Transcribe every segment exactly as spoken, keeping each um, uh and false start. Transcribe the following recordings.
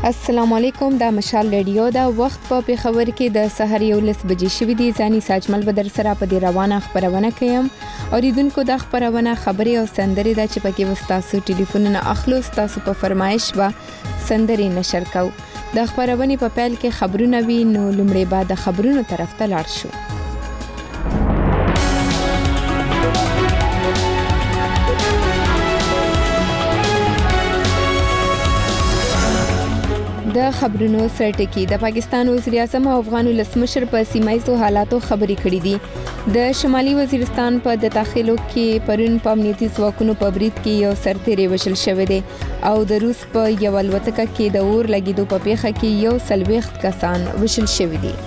السلام علیکم، دا مشال رادیو دا وخت په پیښور کې د سحر یو لس بجې شوې دي. ځاني ساجمل بدر سره په دې روانه خبرونه کوم. اوریدونکو د خبرونه خبري او سندري د چپکي وستاسو ټلیفونونه اخلو، تاسو په فرمایش و سندري نشر کو. د خبرونه په پیل کې خبرونه وی نو لمړی بعد د خبرونو طرف ته لاړ شو. د خبرونو سرټکی د پاکستان وزیر اعظم او افغان ولسمشر په سیمایي حالاتو خبري کړې دي. د شمالي وزیرستان په د داخلو کې پرون په امنیتي ځواکونو په برید کې یو سرتیری وشل شوی دی او د روس په یو الوتکه کې د اور لګیدو په پیښه کې یو سلويخت کسان وشل شوی دي.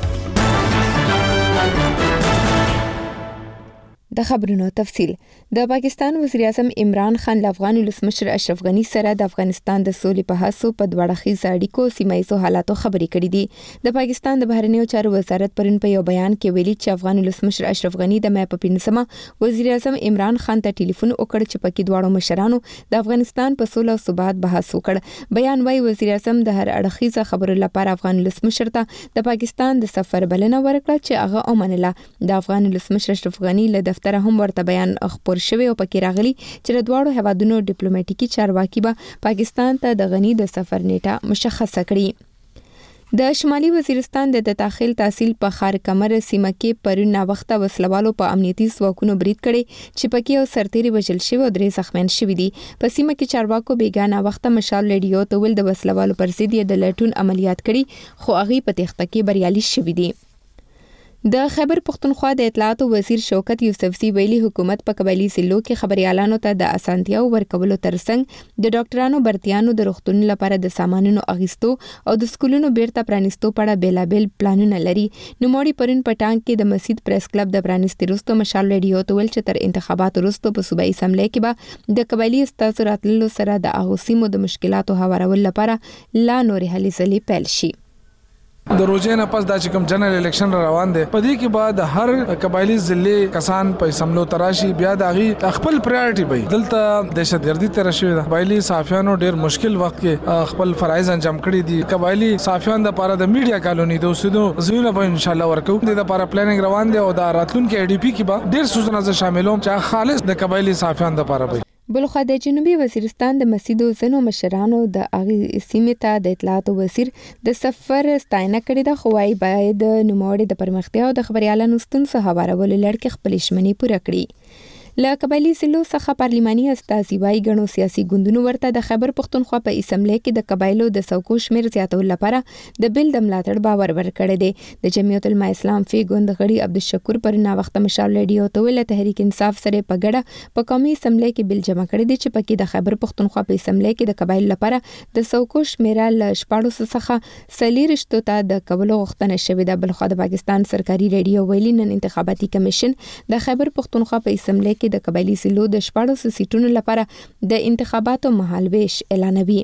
د خبرونو تفصیل. د پاکستان وزیر اعظم عمران خان له افغان ولسمشر اشرف غنی سره د افغانستان د سولې په هڅو په دوړخیزه اړیکو سیمایي حالاتو خبرې کړې دي. د پاکستان د بهرنیو چارو وزارت پرون په یو بیان کې ویلي چې افغان ولسمشر اشرف غنی د مې په پینځمه وزیر اعظم عمران خان ته ټلیفون وکړ چې پکې دواړو مشرانو د افغانستان په سولې او ثبات بحث وکړ. بیان وايي وزیر اعظم د هر اړخیزه خبرو لپاره افغان ولسمشر ته د پاکستان د سفر بلنه ورکړه چې هغه اومنله. د افغان ولسمشر اشرف غنی له تر هم ورته بیان خبر شوی او پکې راغلی چې د دوړو هوادونو ډیپلوماټیکي چارواکي به پاکستان ته د غنی د سفر نیټه مشخصه کړي. د شمالي وزیرستان د داخل تحصیل په خار کمر سیمه کې پرون وخت وسلوالو په امنیتي ځواکونو برید کړي چې پکې یو سرتیری وژل شوی او درې زخمیان شوي دي. په سیمه کې چارواکو بیګانه وخت مشال رادیو ته ول د وسلوالو پر ضد د لټون عملیات کړي خو هغه په تخته کې بریالي شوي دي. د خیبر پختونخوا د اطلاعات وزیر شوکت یوسفزي ویلي حکومت په قبایلی ضلعو کې خبريالانو ته د اسانتیاو ورکولو ترڅنګ د ډاکټرانو برتیانو د روغتونونو لپاره د سامانونو اغیستو او د سکولونو بیرته پرانیستو په اړه بیلابل پلانونه لري. نوموړي پرون پټانګ کې د مسجد پریس کلب د پرانیستي وروسته مشال رادیو ته ویل چې تر انتخاباتو وروسته په صوبایي اسمبلی کې به د قبایلی استازو راتللو سره د اغوسیمو د مشکلاتو هوارول لپاره لا نورې هلې ځلې پیل شي. د روزې نه پس د چکم جنرال الیکشن روان دي. په دې کې بعد هر قبایلی ضلع کسان په سملو تراشي بیا د غي خپل پرایورټي وي. دلته دهشتګردي تر شوی د قبایلی صحافیانو ډیر مشکل وخت کې خپل فرایض انجام کړی دي. قبایلی صحافیان د لپاره د میډیا کالونی د اوسېدو زوینه به ان شاء الله ورکو. د لپاره پلانینګ روان دي او د راتلونکو ای ډی پی کې به ډیر سوزنه شاملوم چې خالص د قبایلی صحافیان د لپاره وي. بلخوا د جنوبي وزیرستان د مسیدو زنو مشرانو د اغي سیمه ته د اطلاعات وزیر د سفر ستاینه کړې ده، خو وايي باید نوموړي د پرمختیا او د خبريالانو ستونزې هوارولو لړ کې خپل شمنې پوره کړي. له قبایلی ضلعو څخه پارلماني استازي وايي ګڼو سیاسي ګوندونو ورته د خیبر پختونخوا په اسمبلی کې د قبایلو د څوکو شمیر زیاتولو لپاره د بل د ملاتړ باور ورکړی دی. د جمعیت العلماء اسلام فی ګوند غړي عبدالشکور پرنا وخت مشال رادیو ته ویل تحریک انصاف سره په ګډه په قومي اسمبلی کې بل جمع کړی دی چې پکې د خیبر پختونخوا په اسمبلی کې د قبایل لپاره د څوکو شمیر له شپاړو څخه سلیرشتو ته د کولو غوښتنه شوې ده. بلخوا د پاکستان سرکاري رادیو ویلي نن انتخاباتي کمیشن د خیبر پختونخوا په اسمبلی د قبایلی ضلعو د شپاړسو سیټونو لپاره د انتخاباتو مهالویش اعلانوي.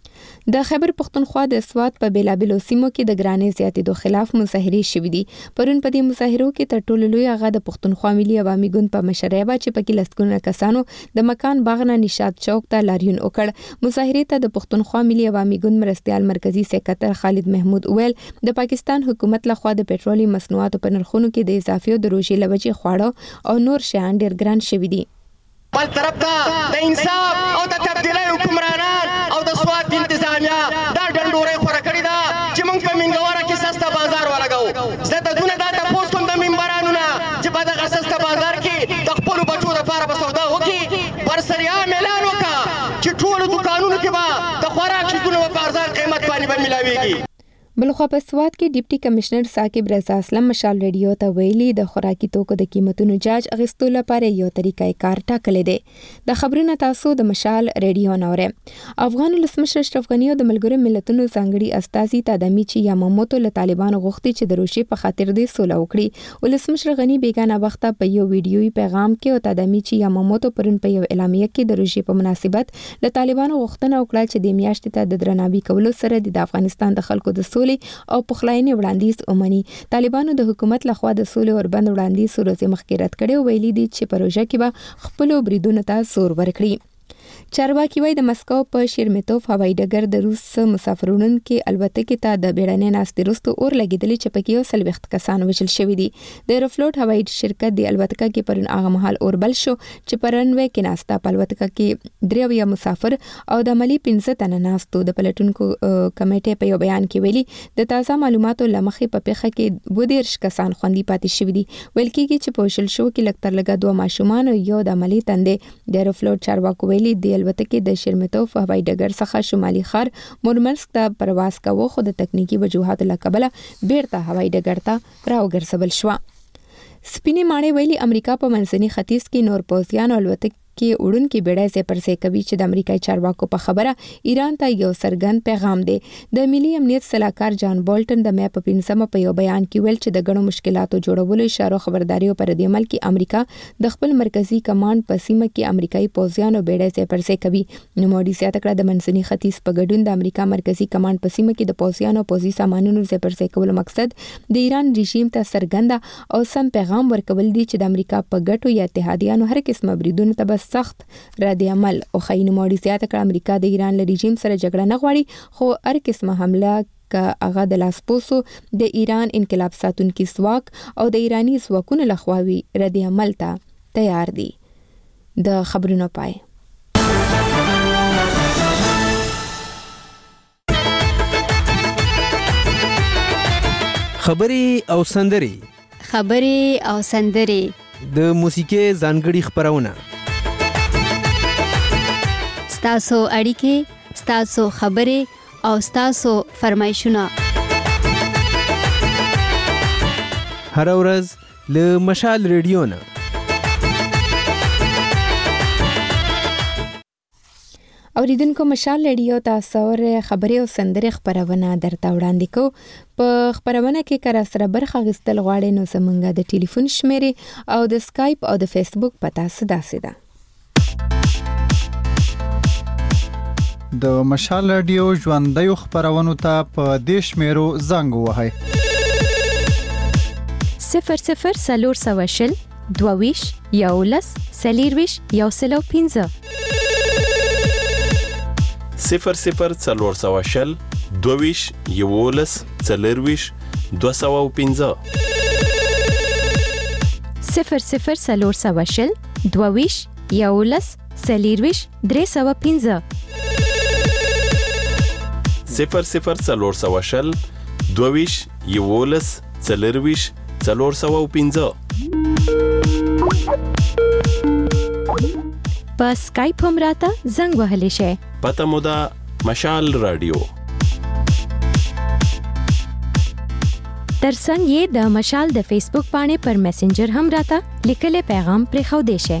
د خیبر پختونخوا د سواد په بیلابلو سیمو کې د ګرانې زیاتېدو خلاف مظاهرې شوې دي. پرون په دې مظاهرو کې تر ټولو لوی هغه د پختونخوا ملي عوامي ګوند په مشرۍ و چې پکې لسګونه کسانو د مکان باغ نه نشاط چوک ته لاریون وکړ. مظاهرې ته د پختونخوا ملي عوامي ګوند مرستيال مرکزی سکرټر خالد محمود ویل د پاکستان حکومت لخوا د پېټرولي مصنوعاتو په نرخونو کې د اضافي د روزي لوجې خواړه او نور شیان ډېر ګران شوي دي. بل طرف ته د انصاف او د تبدیلۍ حکمرانان او د سواد انتظامیه دا ډنډورې خوره کړې ده چې موږ په منګوره کې سسته بازار ولګو. زه د دونه دا تپوس کوم د منبرانو نه چې په دغه سسته بازار کې د خپلو بچو دپاره به سودا وکړي. برسریان اعلان وکړه چې ټولو دوکانونو کې به د خوراک شیزونه په ارزان قیمت باندې به ملاویږي. بلخوا په سواد کې ډیپټي کمشنر ثاقب رضا اسلم مشال رادیو ته ویلي د خوراکي توکو د قیمتونو جاج اغستو لپاره یو طریقې کار ټاکلې دی. د خبرونو تاسو د مشال رادیو نوره. افغان ولسمشر اشرف غنی او د ملګرو ملتونو ځانګړي استازي تادمیچی یاماموتو له طالبانو غوښتي چې د روشي په خاطر دې سوله وکړي. ولسمشر غنی بیگانه وخت په یو ویډیوي پیغام کې او تادمیچی یاماموتو پرون په یو اعلامیه کې د روشي په مناسبت له طالبانو غوښتنه وکړه چې د میاشتې ته د درناوي کولو سره د افغانستان د خلکو د سولې او پخلاینې وړاندیز ومني. طالبانو د حکومت لخوا د سولې او بند وړاندیز ورځ مخکې رد کړي او ویلي دي چې پروژه کې به خپل بریدونو ته زور ورکړي. چارواکي وايي د مسکو په شیرمتوف هوایي ډګر د روس مسافرونکو الوتکې ته د بیړنۍ ناستې وروسته اور لګېدلی چې پکې یو څلوېښت کسان وژل شوي دي. د ایروفلوټ هوایي شرکت د الوتکه کې پرون هغه مهال اور بل شو چې په رنوے کې ناسته په الوتکه کې درې اویا مسافر او د عملي پنځه تنه ناستو. د پلټونکو کمیټې په یو بیان کې ویلي د تازه معلوماتو له مخې په پیښه کې دوه دېرش کسان خوندي پاتې شوي دي. ویل کېږي چې په وژل شوو کې لږ تر لږه دوه ماشومان او یو د عملي تندې. د ایروفلوټ چارواکو ویلي د الوتکې د شیرمتوف هوایي ډګر څخه شمالي ښار مورمنسک ته پرواز کاوه خو د تکنیکی وجوهاتو له کبله بیرته هوایي ډګر ته راوګرځول شوه. سپینې ماڼۍ ویلي امریکا په منځني ختیځ کې نور پوځیان الوتکې کې وړونکي بیړۍ ځای پر ځای کوي چې د امریکایي چارواکو په خبره ایران ته یو څرګند پیغام دی. د ملي امنیت سلاکار جان بولټن د مې په پنځمه په یو بیان کې ویل چې د ګڼو مشکلاتو جوړولو اشارو خبرداري پر دې عمل کې امریکا د خپل مرکزی کمانډ په سیمه کې امریکایي پوځیانو بیړۍ ځای پر ځای کوي. نوموړي زیاته کړه د منځني ختیځ په ګډون د امریکا مرکزی کمانډ په سیمه کې د پوځیانو پوځي سامانونو ځای پر ځای کولو مقصد د ایران رژیم ته څرګند او سم پیغام ورکول دي چې د امریکا په ګټو یا اتحادیانو هر قسمه بریدونو ته به سخت رد عمل او خاين موري زیاته کړه امریکا د ایران له رژیم سره جګړه نه غواړي خو هر قسمه حمله که هغه د لاسپوسو د ایران انقلاب ساتونکي ځواک او د ایرانی ځواکونو لخوا وی رد عمل ته تیار دي. د خبرونو پای خبري او سندري خبري او سندري د موسیقي ځانګړي خبرونه ستاسو اړیکې ستاسو خبرې او ستاسو فرمایشونه هر ورځ له مشال ریډیو نه. اوریدونکو مشال ریډیو تاسو ور خبري او سندري خبرونه درته وړاندې کو. په خبرونه کې کار سره برخه غستل غواړي نو زمونږه د ټلیفون شمیرې او د سکایپ او د فیسبوک پتا ساده ساده. د مشال رادیو ژوندۍ خبرونو ته په دیش میرو زنګ وهاي صفر صفر سلور سواشل دوویش یولس سلیرویش یوسلو پینځه صفر صفر سلور سواشل دوویش یولس سلیرویش دو سو پینځه صفر صفر سلور سواشل دوویش یولس سلیرویش درې سو پینځه صفر صفر سلور سواشل دوویش یولس سلیرویش څلور سوه او پنځه. په سکایپ هم راته زنګ وهلی شئ. پته مو ده مشال رادیو. ترڅنګ یې د مشال د فیسبوک باندې پر میسنجر هم راته لیکلی پیغام پرېښودی شئ.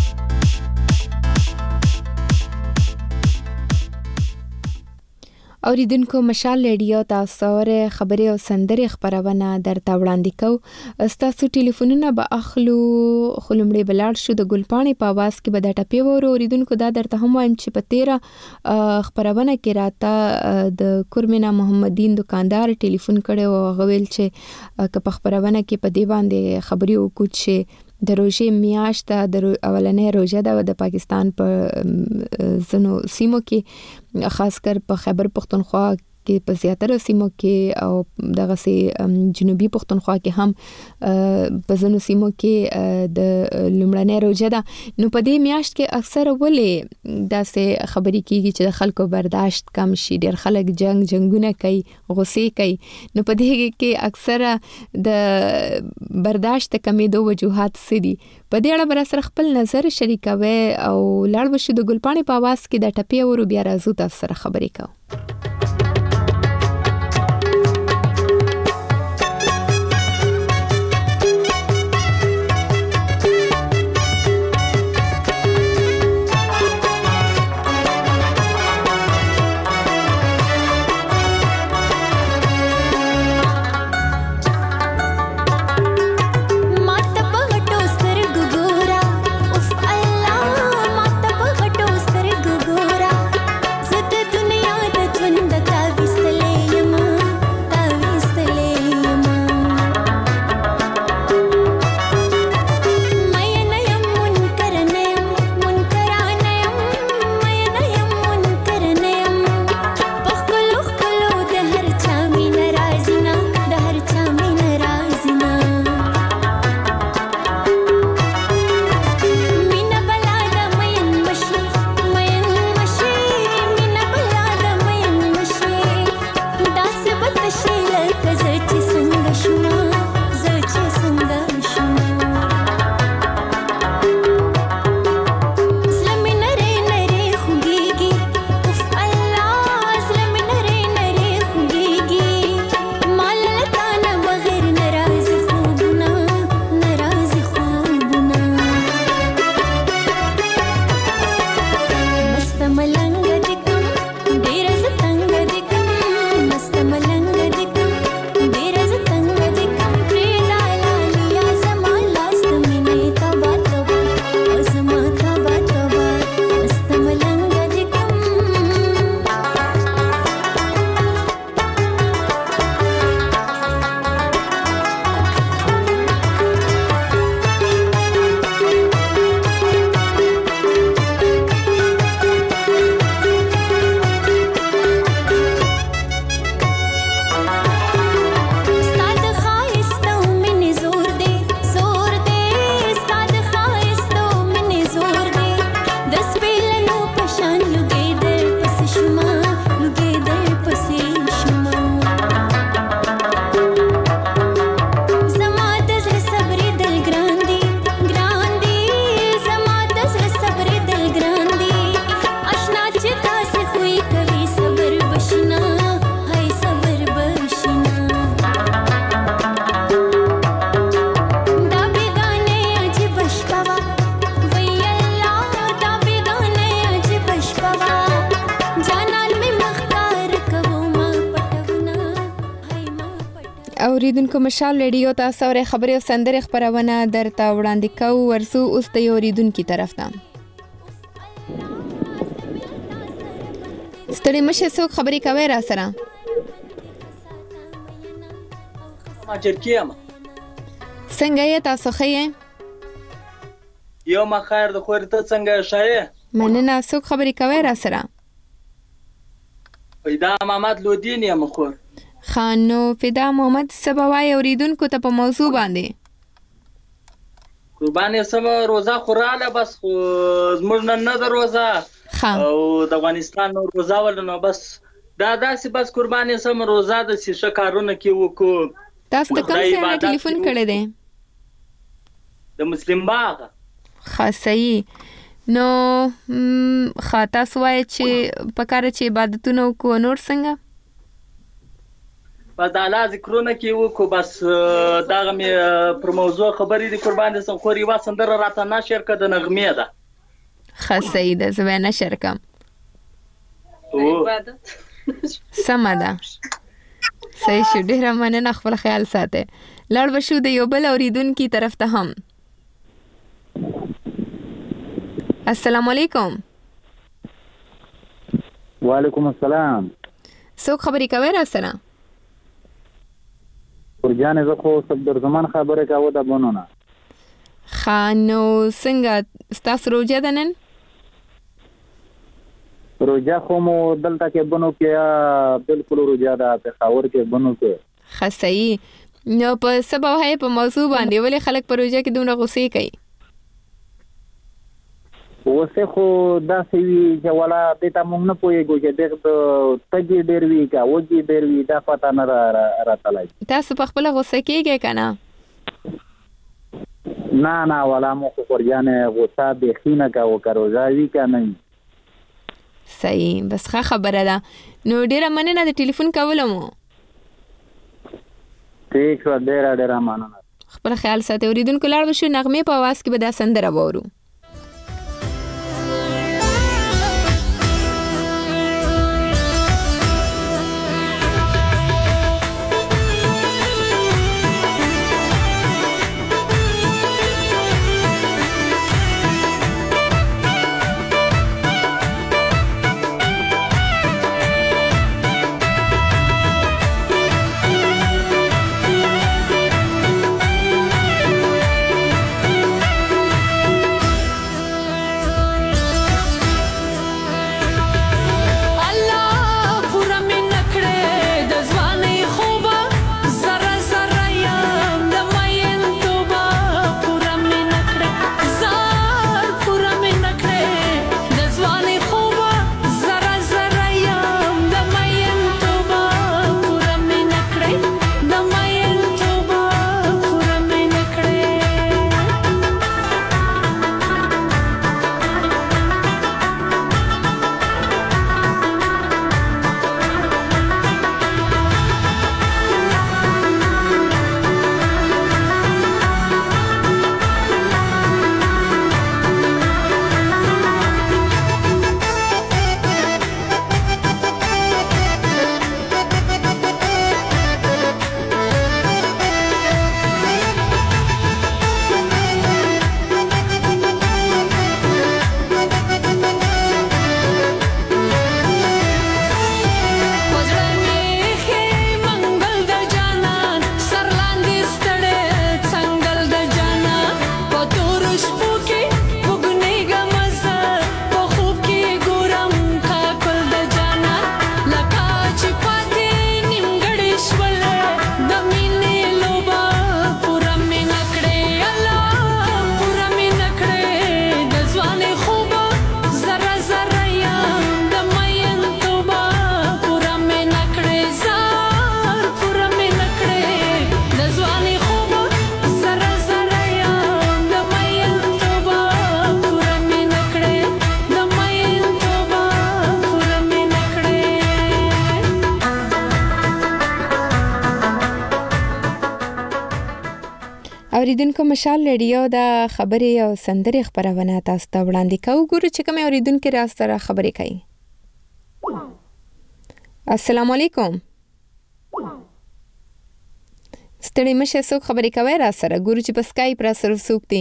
اوریدونکو مشال ریډیو تاسو ور خبري او سندري خبرونه درته وړاندې کو. تاسو ټلیفونونه به اخلو خلمړې بلاړ شو د ګلپانی په आवाज کې به د ټپي وره. اوریدونکو دا درته هم وایم چې په تیرا خبرونه کې راته د کورمینا محمدین دکاندار ټلیفون کړي او غویل چې په خبرونه کې په دی باندې خبري وکړي چې د روزې میاشت د اولنې روزه د پاکستان په زنو سیمو کې خاص کر په خیبر پختونخوا کې په زیاتره سیمو کې او دغه سي جنوبي پختونخوا کې هم په زنو سیمو کې د لومړنۍ روزه ده. نو په دې میاشت کې اکثر ولې داسې خبرې کیږي چې د خلکو برداشت کم شي. ډېر خلک جنگ جنگونه کوي غوسې کوي. نو په دې کې اکثر د برداشت کمیدو وجوهات سدي. په دې اړه بر سره خپل نظر شریکوي او لاړ بشو د ګلپانی په आवाज کې د ټپي ورو بیا راځو تاسو سره خبرې کوو. ژوند اوریدونکو مشال ریډیو تاسو اورئ خبري او سندري خبرونه درته وړاندې کوو. ورسو اوس د اوریدونکو طرف ته. ستړي مشه څوک خبري کوي را سره؟ ما جرکیم څنګه یې تاسو ښه یې؟ یو ما خیر د خور ته څنګه شایې؟ مننه. څوک خبري کوي را سره؟ پیدا محمد لودین یم خور. خانو فدا محمد سبوای اوریدونکو ته په موضوع باندې قربانې سم روزه خوراله بس زموږ نن نه ده روزه او د افغانستان روزه ولنو بس دا داسې بس قربانې سم روزه د شیشه کارونه کې وکړو. تاسو د کوم ځای نه ټلیفون کړی دی؟ د مسلم باغ. ښه صحیح. نو ښه تاسو وایئ چې پکاره چې عبادتونه وکړو نور څنګه؟ بس د الله ذکرونه کې وکړو. بس دغه مې پر موضوع خبرې دي قربانې سم خور یوه سندره راته نشر کړه د نغمې ده. ښه صحیح ده زه به نشر کړم. سمه ده صحیح شو. ډېره مننه. خپل خیال ساتئ. لاړ به شو د یو بل اوریدونکي طرف ته هم. السلام علیکم. وعلیکم السلام. څوک خبرې کوي را سره؟ پرجانې زه خو صفدر زمان خبرې کوو د بنو نه. ښه نو څنګه ستاسو روژه ده نن؟ روژه خو مو دلته کې بنو کې بالکل روژه ده پېښور کې بنو کې. ښه صحیح. نو په څه به وایې په موضوع باندې ولې خلک په روژه کې دومره غوسې کوي؟ غوسې خو داسې وي چې والا دې ته موږ نه پوهېږو چې دې د تږي ډېر وي که وږي ډېر وي دا پته نه راتلی. تاسو په خپله غوسه کېږئ که نه؟ نه نه والا مو خو قرجانې غوسه بیخي نه کوو که روژه وي که نه وي. صحیح. بس ښه خبره ده. نو ډېره مننه د ټلیفون کولو مو. ټیک شوه. ډېره ډېره مننه. خپل خیال ساتئ. اوریدونکو لاړ به شو نغمې په اواز کې به دا سندره واورو. اوریدونکو مشال ریډیو دا خبري او سندري خبرونه تاسو ته وړاندې کوو. ګورو چې کوم اوریدونکو را سره خبرې کوي. السلام علیکم. ستړي مشه څوک خبرې کوي را سره ګورو چې په سکایپ را سره څوک دي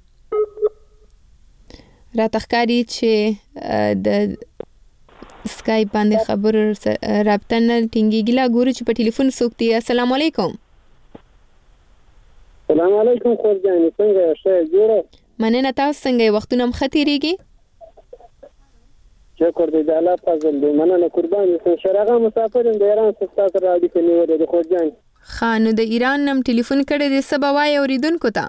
را تخکاری چې د سکایپ باندې خبر رابطه نه ټینګیږي لا ګورو چې په ټلیفون څوک دي السلام علیکم السلام علیکم خورجان څنګه ښه جوړه مننه تاسو څنګه وختونه مخ تیریږي شکر دې د الله فضل دې مننه قربان شم شرغه مسافر د ایران څخه تاسو را دي کني وره د خورجان خانو د ایران نم ټلیفون کړی د سبا وای اوریدونکو ته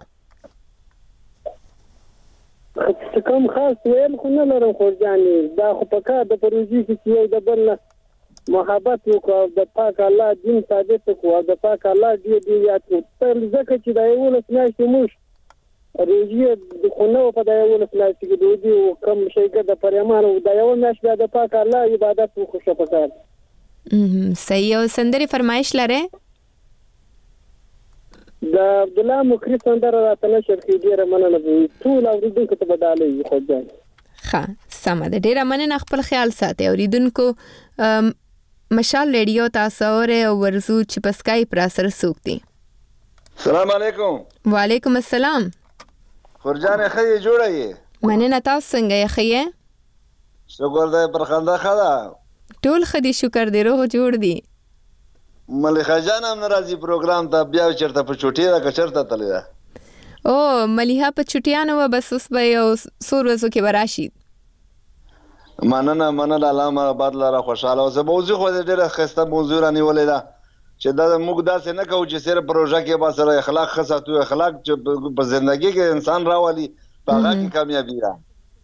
څه کوم خاص ویل خو نه لرم خورجان دا خو پکا د پروژې کې یو د بل محبت وکړو د پاک الله دین ثابت کړو د پاک الله دې دې یاد تر ځکه چې دا یو ولس نشي موږ روزي د خونو په دا یو ولس نشي کې دوی کم شي کې د پرېمان او دا یو نشي د پاک الله عبادت وکړو په کار صحیح او سندري فرمایش لره د عبد الله مکری سندره راته نشر کې ډیره مننه ټول اوریدونکو ته بدالې خو ځان ښه سم ده ډیره مننه خپل خیال ساتي اوریدونکو مشال ریډیو تاسو اوره ورزو چې په سکایپ را سره سوکتي السلام علیکم وعلیکم السلام خورجان خې جوړه یې مننه تاسو څنګه یې خې شکر دې پر خندا خدا ټول خدي شکر دې روغ جوړ دي مليحه جان هم ناراضي پروګرام ته بیا چرته په چوټي را کچرته تللی دا او مليحه په چټیانو و بس اوس به یو سور وسو کې وراشي مننه مننه علامه آباد لاره خوشاله اوسه موضوع خو دې ډېر خسته موضوع رانی ولې دا چې دا موږ داسې نه کوو چې صرف پروژه کې با سره اخلاق خساتو اخلاق چې په ژوندۍ کې انسان راولي په هغه کې کامیابی را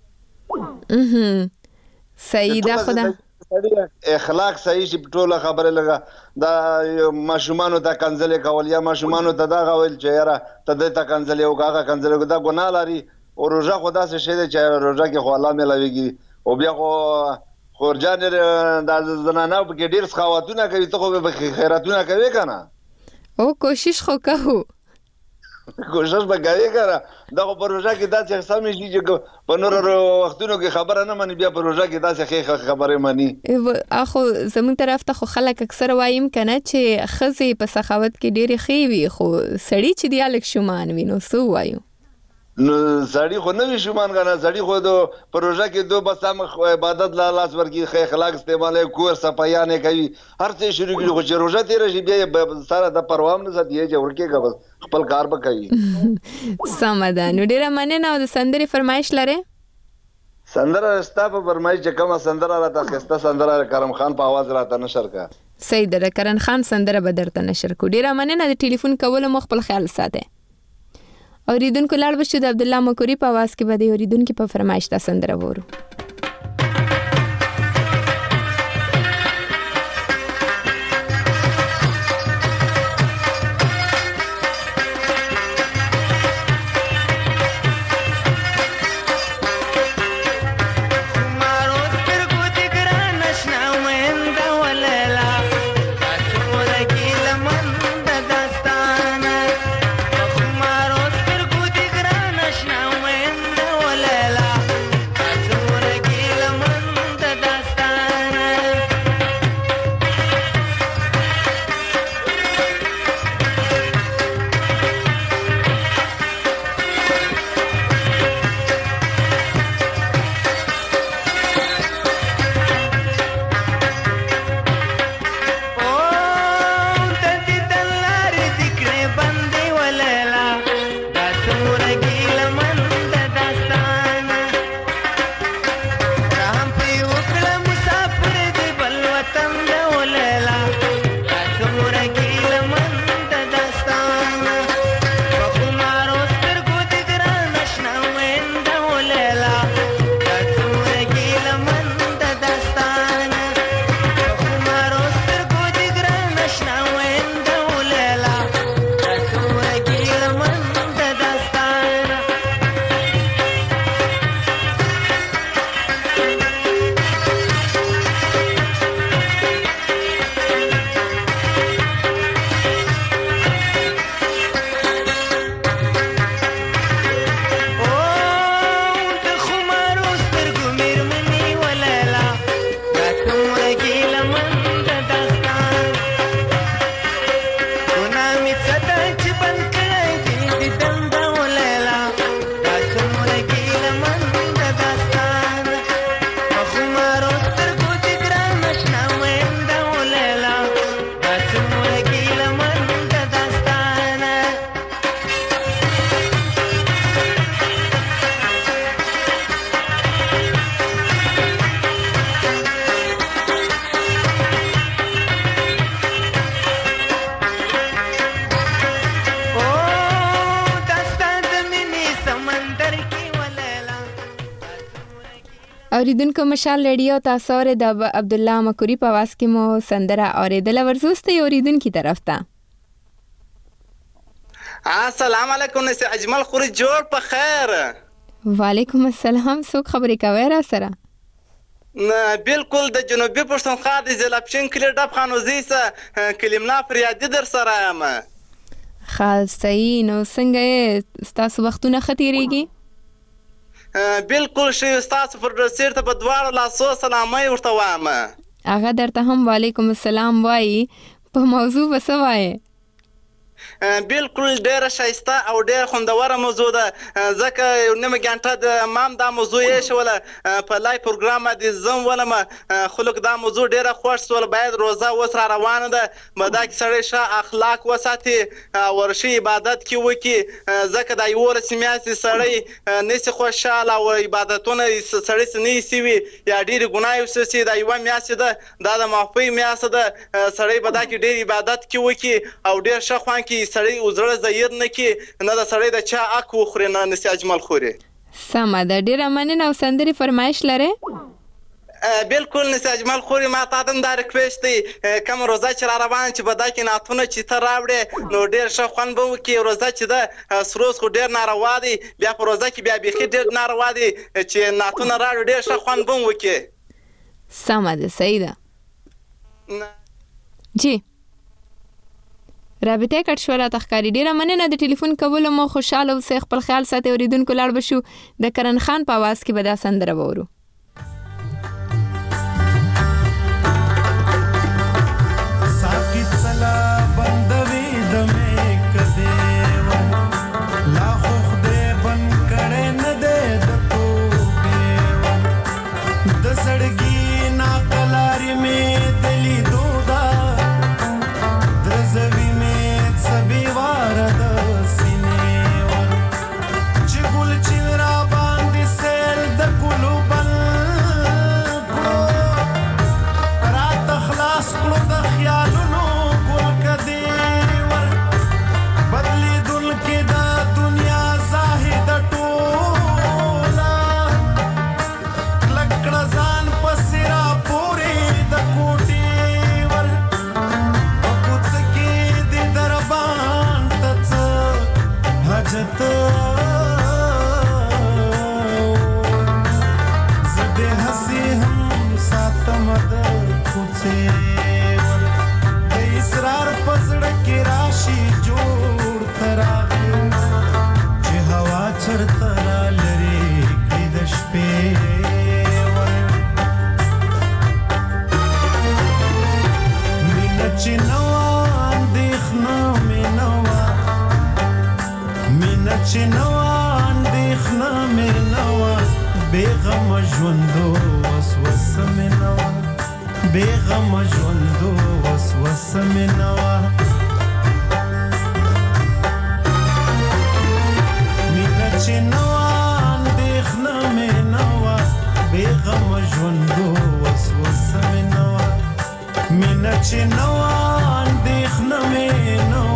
صحیح ده خدا اخلاق صحیح شي ټوله خبره لګه دا ماشومان ته کنځلې کول یا ماشومان ته دا غوول چې یاره ته د تا کنځلې او هغه کنځلې دا ګناه لري او روزه خدا څه شي چې روزه کې خو الله ملويږي او بیا خو خورجان د زنانه په کې ډیر سخاوتونه کوي ته خو به خیراتونه کوي کنه او کوشش خو کوو کوشش به کوي کنه دا خو پروژه کې دا چې سمې شي چې په نور وختونو کې خبره نه مانی بیا پروژه کې دا چې خبره مانی اخو زمون طرف ته خو خلک اکثر وایم کنه چې خزي په سخاوت کې ډېری خي وي خو سړی چې دی الک شومان وینو سو وایو نو سړی خو نه وي شومان کنه سړی خو د پروژه کې دو بس هم عبادت لا لاس ورکی خې اخلاق استعمال کور صفایانه کوي هر څه شروع کړي خو چې روزه تیر شي بیا سره د پروام نه زدي چې ورکه بس خپل کار به کوي سمدان ډیره مننه او د سندري فرمایش لره سندره ستا په فرمایش چې کومه سندره راته خسته سندره کرم خان په आवाज راته نشر کا سید کرن خان سندره به درته نشر کو ډیره مننه د ټلیفون کول مو خپل خیال ساته اوریدونکو لاړ بشو د عبد الله مکری په आवाज کې بده اوریدونکو په فرمایش تا سندره وورو Like اوریدونکو مشال رادیو تاسو ر د عبد الله مکوری په واس کې مو سندره اوریدل ورزوسته اوریدونکو طرف ته. السلام علیکم نس اجمل خوري جوړ په خیر. وعلیکم السلام. څوک خبرې کوي را سره؟ نه بالکل د جنوبي پښتونخوا د ضلع پښین کلی ډب خانوزي سه کلمنا فریادي در سره یم. خاص صحیح. نو څنګه تاسو وختونه ختیریږي؟ بالکل شي تاسو پر رسیر ته په دواړو لاسو سلامي ورته وایم. هغه درته هم وعلیکم السلام وایي. په موضوع وسوایي؟ بالکل ډیره شایسته او ډیره خوندوره موضوع ده ځکه یو نیمه ګنټه د مام دا موضوع یې شوله په لای پروګرام باندې زم ولم خلک دا موضوع ډیره خوښ سول. باید روزه اوس را روانه ده مدا کې سړی ښه اخلاق وساتي ورشي عبادت کې وکړي ځکه دا یولس میاشتې سړی نسی خوشحاله او عبادتونه سړی نه ایسي وي یا ډېرې ګناه وسي. دا یوه میاشت ده دا د معافۍ میاشت ده سړی به دا کې ډېر عبادت کې وکړي او ډېر ښه خوند کې سړی وزړه زیر نه کی نه د سړی د چا اک وخوري نه نسی اجمل خوري. سمه ده. ډیره مننه. او سندري فرمایش لرې؟ بالکل نسی اجمل خوري. ما تا ته دا ریکویسټ دی کوم روزه چې را روان چې په دا کې نعتونه چې ته راوړې نو ډېر ښه خوند به وکړي. روزه چې ده سروز خو ډېر ناروا دی بیا په روزه کې بیا بیخي ډېر ناروا دی چې نعتونه راوړي ډېر ښه خوند به وکړي. سمه ده. صحیح ده. جی رابطه کټ شو را تخکاری. ډیره مننه د ټلیفون کولو. مو خوشاله اوسئ. خپل خیال ساتئ. اوریدونکو لاړ بشو د کرن خان په आवाज کې به دا سندره وورو. ساکت سلا بندوي د مې کده لا خو خدای بن کړه نه ده د تو د سړګي نا کلاري مې دلی دودا درزوي سبي وارد سيني ور چې ګل چې را باندې سیل د ګلو بل کړو رات خلاص کړو د خیالونو ګل کدي ور بدلی دل کې د دنیا زاهد ټولا لکړه ځان پسرا پورې د کوټي ور حاجت زده حسی هم ساتم د کوڅه ور د اسرار پزړه کې راشي جوړ تراغه چې هوا چرته لري کې د شپې ور مینه چې نو اندېښنه مې نو چې نو اندېښنه مې نو بېغم ژوندو وسوسه مې نو بېغم ژوندو وسوسه مې نو مینه چې نو اندېښنه مې نو بېغم ژوندو وسوسه مې نو مینه چې نو اندېښنه مې نو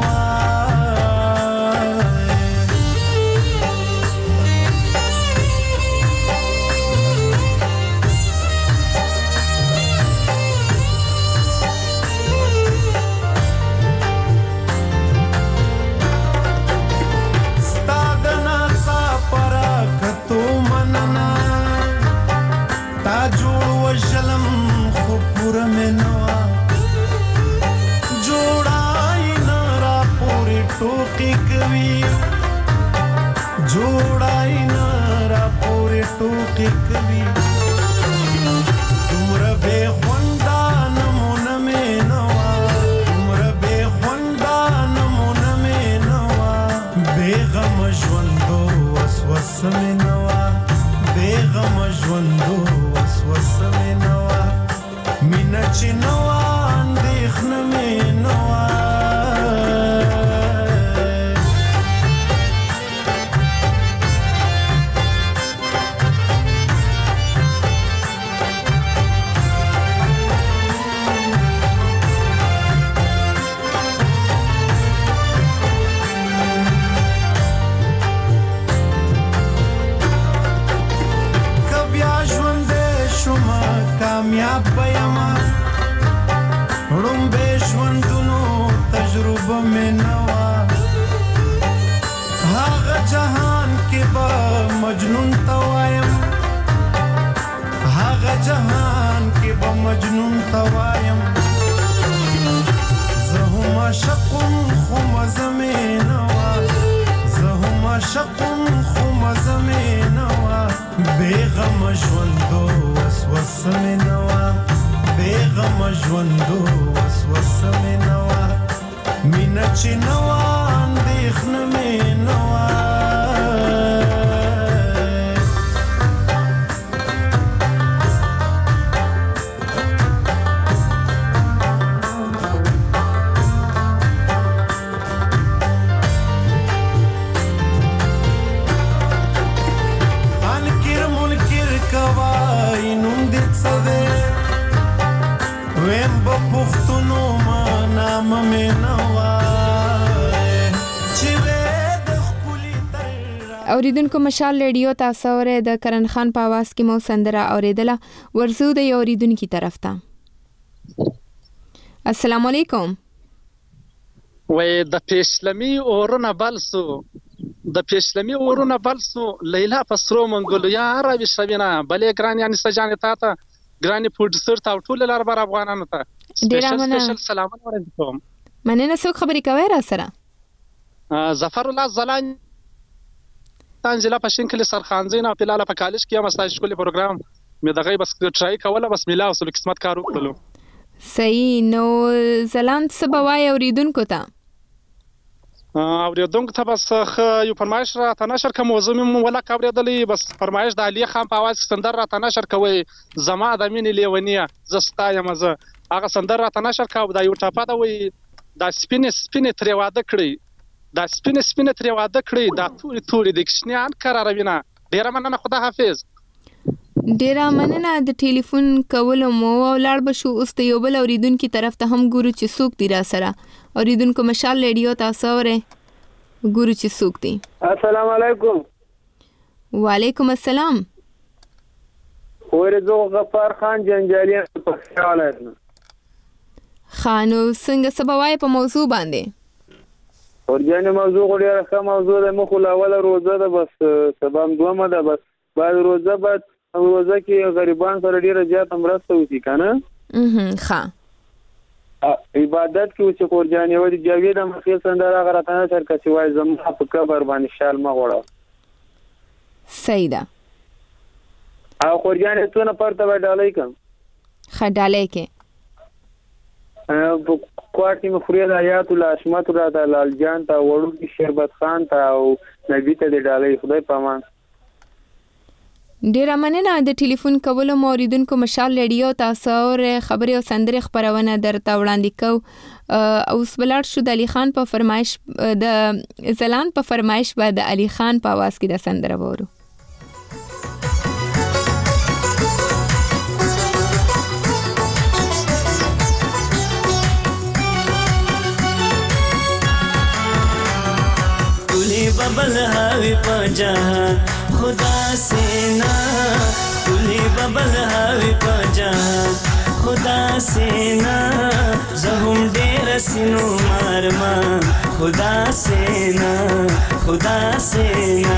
جوړای نه را پورې ټوکې کوي دومره بې خونده نمونه مې نه وه دومره بې خونده نمونه مې نه وه بېغمه ژوندو وسوسه مې نه وه بېغمه ژوندو وسوسه مې نه وه مینه چې نه وه اندېښنه مې نه وه کبیا ژوندې جهان کې به مجنون توایم زه هم عاشقم خو مزه مې نه وه زه هم عاشقم خو مزه مې نه وه بېغمه ژوندو وسوسه مې نه وه بېغمه ژوندو وسوسه مې نه وه مینه چې نه وه اندېښنه مې نه وه اوریدونکو مشال ریډیو تاسو اورئ د کرن خان په आवाज کې مو سندره اوریدله ورزو د یو اوریدونکو طرف ته السلام علیکم وې د پیشلمی اورونه بلسو د پیشلمی اورونه بلسو لیلا پسرو منګل یا عربي شبینا بلې ګران یعنی سجانه تا ته ګرانی پروډوسر تا ټول لار بر افغانانو ته ډیر مننه سپیشل سلامونه ورکوم مننه څوک خبرې کوي را سره ظفر الله زلان تانجلا پښین کلی سرخانزین او پلاله په کالج کې مساج کولې پروګرام مې دغه بس ټرای کوله بس ملا اوسل قسمت کار وکړلو صحیح نو زلان سبوای اوریدونکو ته اوریدونکو ته بس یو فرمایش را تنشر کوم موضوع مې ولا کاوریدلې بس فرمایش د علي خان په आवाज سندر را تنشر کوي زما د مینې لیونیه زستا یم زه هغه سندر را تنشر کاو دا یو ټاپه دا وي دا سپینې سپینې ترې واده کړی دا سپینې سپینې ترې واده کړی دا تورې تورې د کشنیان قراروینه ډیره مننه خدا حافظ ډیره مننه د ټلیفون کولو مو ولړ بشو اوس ته یو بل اوریدونکو طرف ته هم ګورو چې څوک دی را سره اوریدونکو مشال ریډیو تاسو اورئ ګورو چې څوک دی السلام علیکم وعلیکم السلام ورزو غفار خان جنجالی په خیالات خانو څنګه سبوای په موضوع باندې ورجانه موضوع ډیره ښه موضوع ده مخ الاول روزه ده بس سبا دومه ده بس بعد روزه بعد روزه کې غریبان سره ډیره زیات مرسته وکړي کنه اها ښه عبادت کې چې ورجانه ودی جاوید مخې سندره غراتنه سر کچ وای زما په قبر باندې شال ما غوړه صحیح ده او ورجانه ته نه پرته وډالای کوم خډالای کې کوارتی مخریه د آیات الاشمت را د لال جان ته وړو کې شربت خان ته او نبی ته د ډالۍ خدای پامان ډیر مننه د ټلیفون کولو موریدونکو مشال ریډیو تاسو اور خبري او سندره خبرونه درته وړاندې کو اوس بلار شو د علي خان په فرمایش د زلان په فرمایش بعد علي خان په आवाज کې د سندره وورو बबल हावी पजहान खुदा से ना तुली बबल हावी पजहान खुदा से ना जहुम डेर सिनो मारमा खुदा से ना खुदा से ना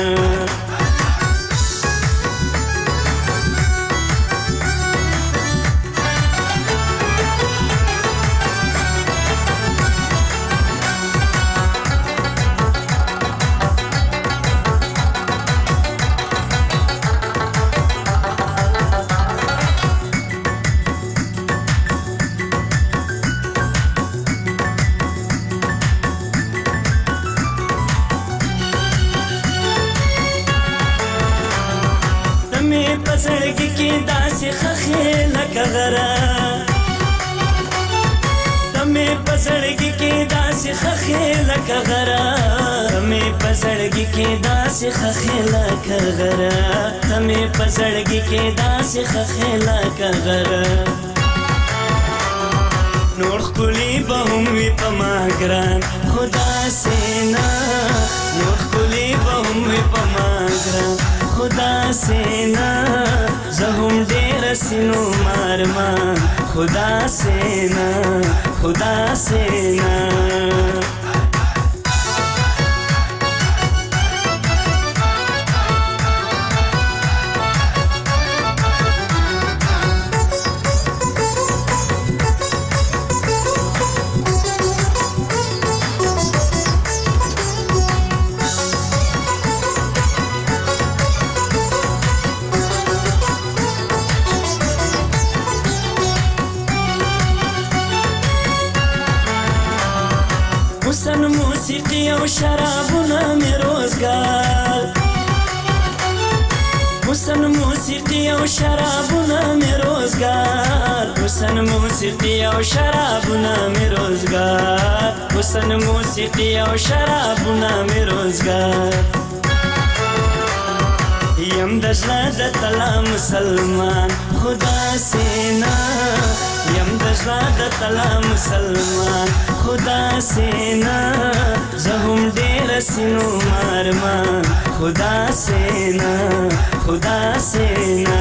پسړګي کې داسې خخې لکه غره تمې پسړګي کې داسې خخې لکه غره تمې پسړګي کې داسې خخې لکه غره تمې پسړګي کې داسې خخې لکه غره نور خپلې به هم وي په ما ګران خدا سینا نور خپلې به هم وي په ما ګران خدا سینا زهم ډیر سينو مارما خدا سینا خدا سینا او شرابونه می روزګار حسن موسیقي او شرابونه می روزګار حسن موسیقي او شرابونه می روزګار حسن موسیقي او شرابونه می روزګار یم د زړه د تلا مسلمان خدا سینا یم د زړه د تلا مسلمان خدا سینا زه هم ډېر سینو مارمان خدا سینا خدا سینا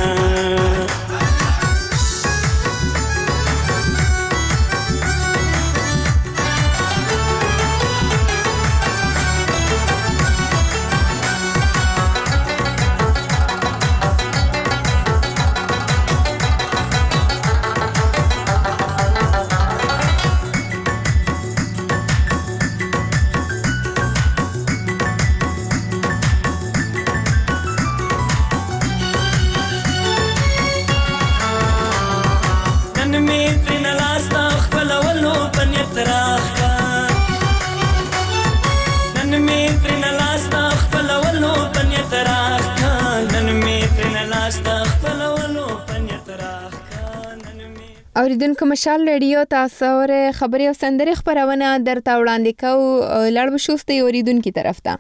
اوریدونکو مشال رادیو تاسو ور خبري او سندري خبرونه درته وړاندې کوو لړ بشوستي اوریدونکو طرف ته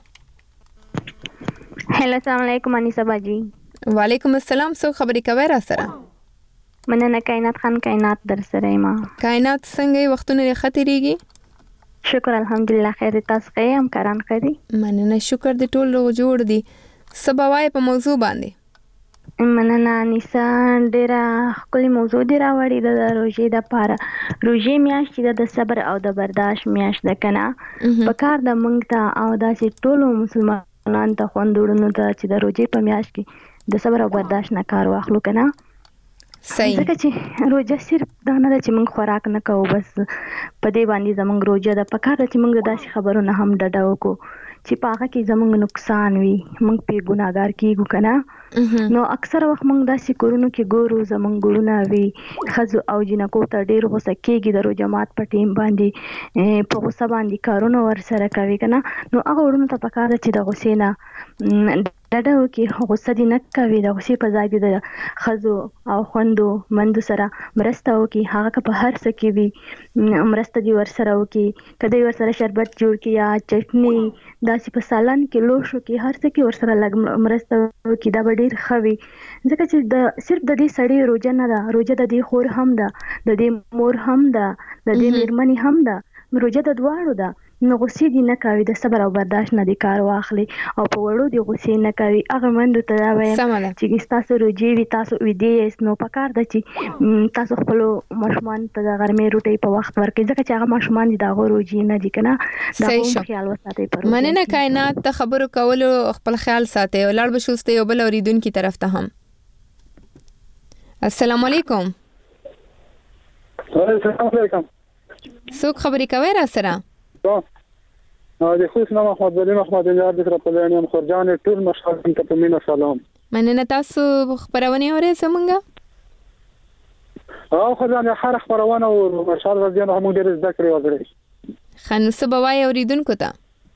هلو السلام علیکم انیسه باجی وعلیکم السلام سو خبري کوي را سره مننه کائنات خان کائنات در سره ما کائنات څنګه وختونه ختیریږي شکر الحمدلله خیر تاسو ښه هم کاران کړی مننه شکر دې ټول جوړ دي سباوای په موضوع باندې مننه انیسه ډېره ښکلې موضوع دې راوړې ده د روژې دپاره روژې میاشت چې ده د صبر او د برداشت میاشت ده که نه په کار د موږ ته او داسې ټولو مسلمانانو ته خوندوړنو ته چې د روژې په میاشت کې د صبر او برداشت نه کار واخلو که نه ځکه چې روژه صرف دا نه ده چې موږ خوراک نه کوو بس په دې باندې زموږ روژه ده په کار ده چې موږ د داسې خبرو نه هم ډډه وکړو چې په هغه کې زموږ نقصان وي موږ پې ګناهګار کېږو که نه نو اکثره وخت موږ داسې کورونو کې ګورو زموږ ګلونه وي ښځو او جینکو ته ډېر غوسه کېږي د روژه مات په ټیم باندې په غوسه باندې کارونه ورسره کوي که نه نو هغه وړونو ته پکار ده چې د غوسې نه ډډه وکړي غوسه دې نه کوي د غوسې په ځای دې د ښځو او خویندو مندو سره مرسته وکړي هغه که په هر څه کې وي مرسته دې ورسره وکړي که دوی ورسره شربت جوړ کړي یا چټني داسې په سالن کې لوښو کې هر څه کې ورسره لږ مرسته وکړي دا به ډېر ښه وي ځکه چې د صرف د دې سړي روژه نه ده روژه د دې خور هم ده د دې مور هم ده د دې مېرمنې هم ده روژه د دواړو ده نو غصې دې نه کوي د صبر او برداشت نه دې کار واخلي او په وړو دې غصې نه کوي هغه مندو ته دا وایم چې ستاسو روژې وي تاسو ویدې یاست نو پکار ده چې تاسو خپلو ماشومانو ته د غرمې روټۍ په وخت ورکړئ ځکه چې هغه ماشومان دي د هغو روژې نه دي که نه د هغو هم خیال وساتئ په روژه مننه کائنات د خبرو کولو خپل خیال ساتئ او لاړ به شوستئ یو بل اورېدونکي طرف ته هم السلام علیکم السلام علیکم څوک خبرې کوي را سره د خوښ نام احمد ولی محمد یار د خپلوان یم خورجان ټول مشالین ته په مینا سلام مننه تاسو خبرونه اورئ سمونګه او خورجان هر خبرونه او مشال ورځي هم ډېر زده کړی وګړي خن سبوای اوریدونکو ته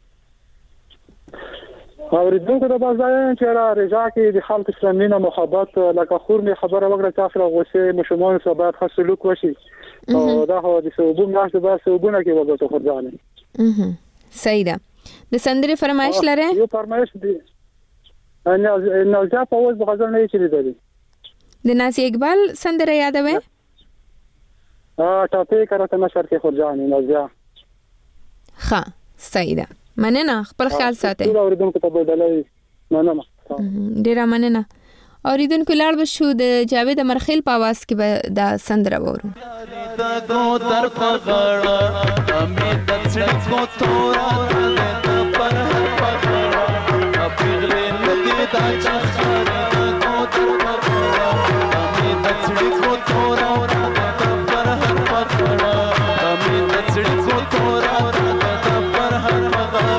اوریدونکو ته بازار چې را رجا کې د خلک سره مینه محبت لکه خور می خبره وګړه تاسو را غوسه مشمون سره باید خاص سلوک وشي او دا هو د سوبو میاشت به سوبونه کې وځو خورجان اها صحیح ده د سندري فرمایش لره یو فرمایش دی انا نوزا په اوس بغزل نه چي دي د ناز اقبال سندره یادوي ا ټاپې کرته نشر کې خورجان نوزا ها صحیح ده مننه خپل خیال ساتئ ټول اوریدونکو ته بدلای مننه ډیر مننه اوریدونکو لاړ بشو د جاوید مرخیل په आवाज کې به دا سندره وورو دو طرف غړ امید د څړ کو تورا د پر پخړ اپیغله ندی دا چخر دو طرف غړ امید د څړ کو تورا د پر پخړ امید د څړ کو تورا د پر پخړ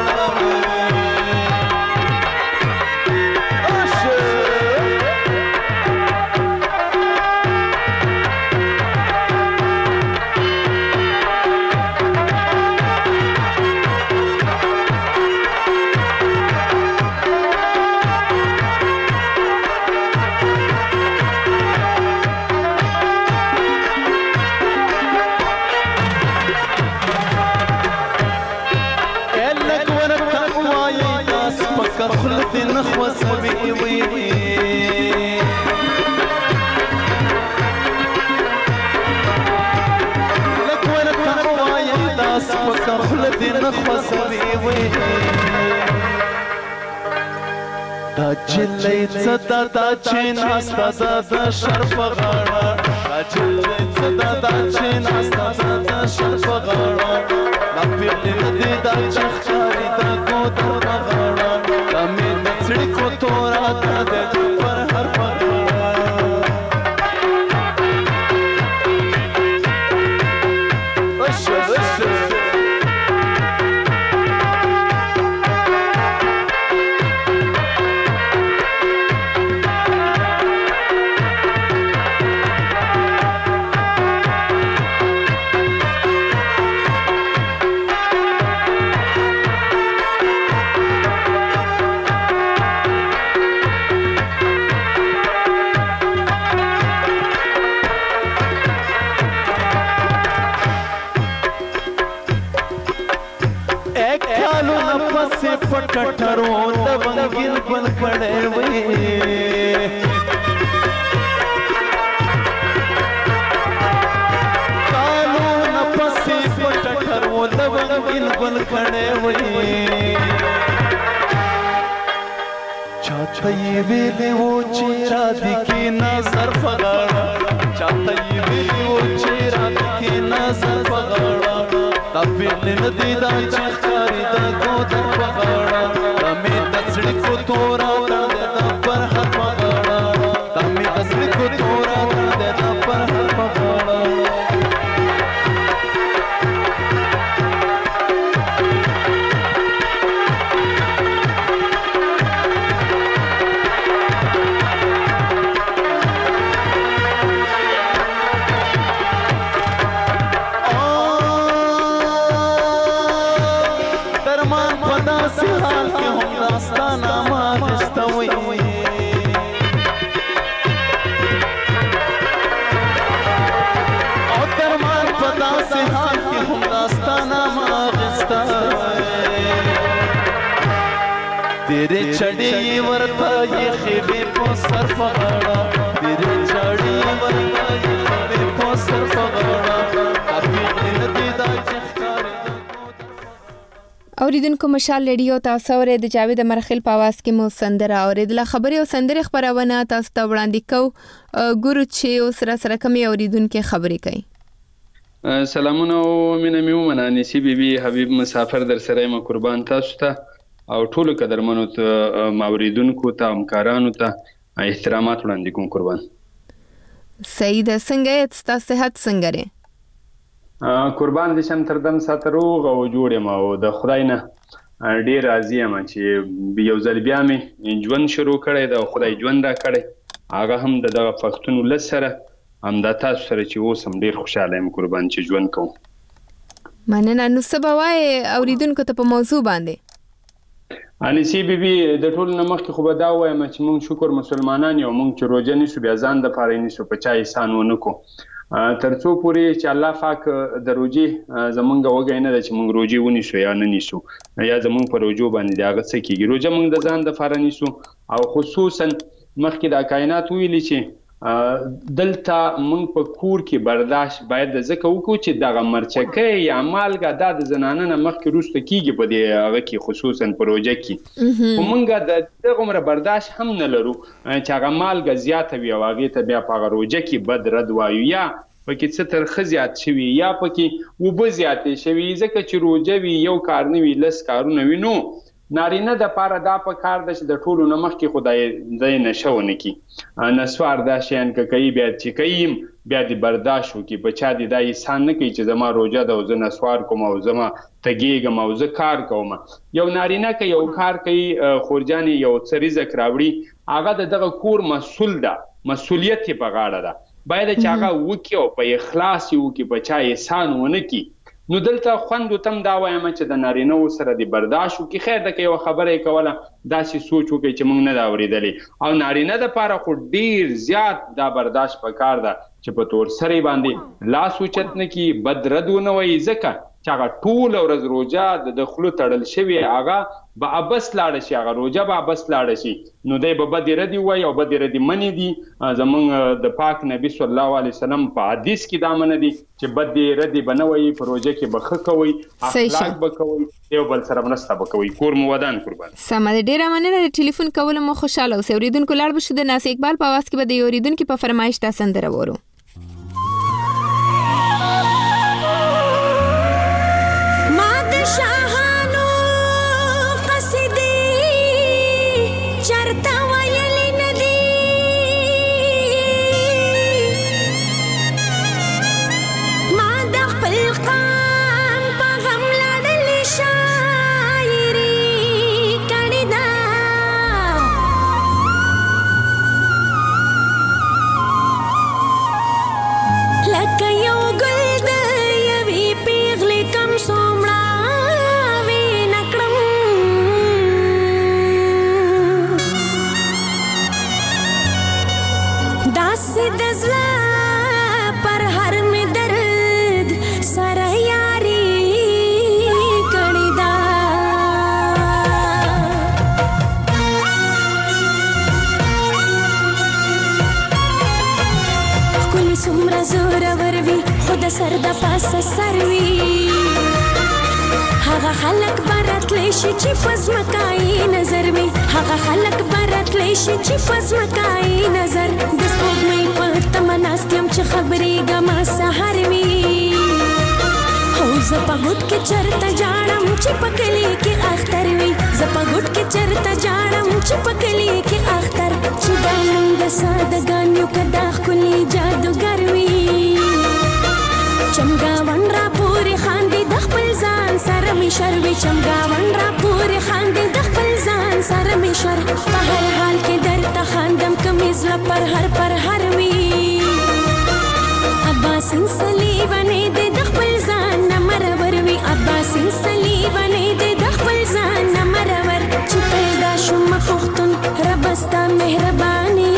سپکه خوله دې نه خوځوي وي لږ ورته وایم دا سپکه خوله دې نه خوځوي وي دا جلۍ څه ده دا چې ناسته ده د شر په غاړه دا جلۍ څه ده دا چې ناسته ده د شر په غاړه دا پیغلې نه دي دا چې ښکاري د ګودر په غاړه دا مې د څړیکو توره ده د پر هر په غاړه پټټرو د بنګین ګل کړه وې کالو نفسې پټټرو د بنګین ګل کړه وې چاته یې ویلې و چې را دي کې نظر پغاړه چاته یې ویلې و چې را دي کې نظر پغاړه تا پیغلې نه دي دا چې ښکاري د ګودر په غاړه دا مې د څړیکو توره ده د پر هر په غاړه دا مې د څړیکو توره ده د پر هر په غاړه तेरे चढ़ी वरता ये खिबे को सर पगड़ा तेरे चढ़ी वरता ये खिबे को सर पगड़ा अभी नदी दा चखकारे اوریدونکو مشال ریډیو تاسو اورئ د جاوید مرخیل په आवाज کې مو سندره اوریدله خبري او سندره خبرونه تاسو ته وړاندې کو ګورو چې اوس را سره کومي اوریدونکو خبرې کوي سلامونه او مینه مې ومنه نسی بیبي حبیب مسافر در سره ما قربان تاسو ته او ټولو قدرمنو ته ماوریدونکو ته همکارانو ته احترامات وړاندې کوم قربان سید څنګه ستاسو صحت څنګه لري قربان دې شم تر دم سات روغ او جوړ یم او د خدای نه ډیر راضی یم چې یو ځل بیا مې ژوند شروع کړی دا خدای ژوند را کړی هغه هم د دغه پښتون لسره هم د تاسو سره چې اوس هم ډیر خوشاله یم قربان چې ژوند کوم مننه نو سبا وای اوریدونکو ته په موضوع باندې انسی بیبي د ټول نمخ کې خو به دا وایم چې مونږ شکر مسلمانان یو مونږ چې روزه نیسو بیا ځان د پاره نیسو په چا احسان ونکو ترڅو پورې چې الله پاک د روزي زمونږ وګای نه چې مونږ روزي ونیسو یا نه نیسو یا زمونږ په روزو باندې هغه څه کیږي روزه مونږ د ځان د پاره نیسو او خصوصا مخکې د کائنات ویلي چې دلته مونږ په کور کې برداشت باید ځکه وکړو چې دغه مرچکه یا مالګه د زنانه نه مخکې روسته کیږي په دې هغه کې خصوصا پروژه کې مونږ د دغه عمر برداشت هم نه لرو چې هغه مالګه زیاته وي او هغه ته بیا په پروژه کې بد رد وایو یا پکې څه ترخه زیات شوي یا پکې وبو زیاتې شوي ځکه چې روزه وي یو کار نه وي لس کارونه وي نو نارینه د پاره دا په کار د د ټولو نمخ کې خدای ځای نشونه کی نسوار دا شین ک کوي بیا چې کوي بیا د برداشت وکي بچا دي دا انسان نه کوي چې زما روزه د وزن نسوار کوم او زما تګیګم او ز کار کوم یو نارینه کې یو کار کوي خورجاني یو سریزه کراوړي هغه دغه کور مسول ده مسولیت په غاړه ده باید چې هغه وکي او په اخلاص وکي بچا احسان ونه کی نو دلته خوند تم دا وایم چې د نارینه سره د برداشت وکي خیر د یو خبره کوله داسې سوچ وکي چې موږ نه دا اوریدلې او نارینه د پاره خو ډیر زیات دا برداشت پکار ده چې په تور سره باندې لاس اوچت نه کی بد ردونه وای ځکه چې هغه ټوله ورځ روژه د خولو تړل شوې هغه به ابس لاړه شي، هغه روژه به ابس لاړه شي، نو دی به بدې ردې وایي او بدې ردې منې دي. زمونږ د پاک نبي صلی الله علیه وسلم په حدیث کې دا منه دي چې بدې ردې به نه وایي، په روژه کې به ښه کوئ، اخلاق به کوئ، یو بل سره مرسته به کوئ. کور مو ودان قربان. سمه ده، ډېره مننه. د ټلیفون کولو مو خوشحاله اوسئ. اورېدونکو لاړ به شو د ناصر اقبال په اواز کې به د یو اورېدونکي په فرمایش دا سندره وورو. سر د پاسه سروي هغه خلک براتلی شي چې پزمکای نظر وي، هغه خلک براتلی شي چې پزمکای نظر. د سپوږمۍ په تمه ناست یم چې خبرېږه ما سهار وي، هو زه په ګوټ کې چرته جاړم چې په کلي کې اختر وي، زه په ګوټ کې چرته جاړم چې په کلي کې اختر. چې دا موږ د سادهګان یو که دا ښکلي جادوګر وي، چمګاون را پورې خاندي د خپل ځان سره مې شر وي، چمګاون را پورې خاندي د خپل ځان سره مې شر. په هر حال کې درته خاندم کمیز له پر هر پر هر وي، عباسین صلیبانې دې د خپل ځان نه مرور وي، عباسین صلیبانې دې د خپل ځان نه مرور. چې پیدا شوم پښتون رب ستا مهرباني،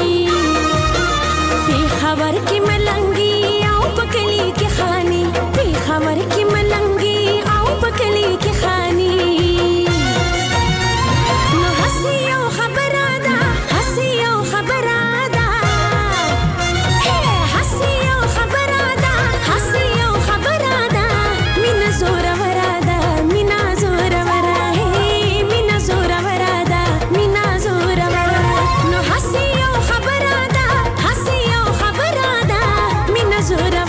پېښور کې ملنګي پکلی کی خانی، پېښور کی ملنګي او پکلی کی خانی. نو هسي یو خبره ده، هسي یو خبره ده، هسي یو خبره ده، هسي یو خبره ده. مینا زوروره ده، مینا زوروره، مینا زوروره ده، مینا زوروره. نو هسي یو خبره ده، هسي یو خبره ده، مینا زوروره.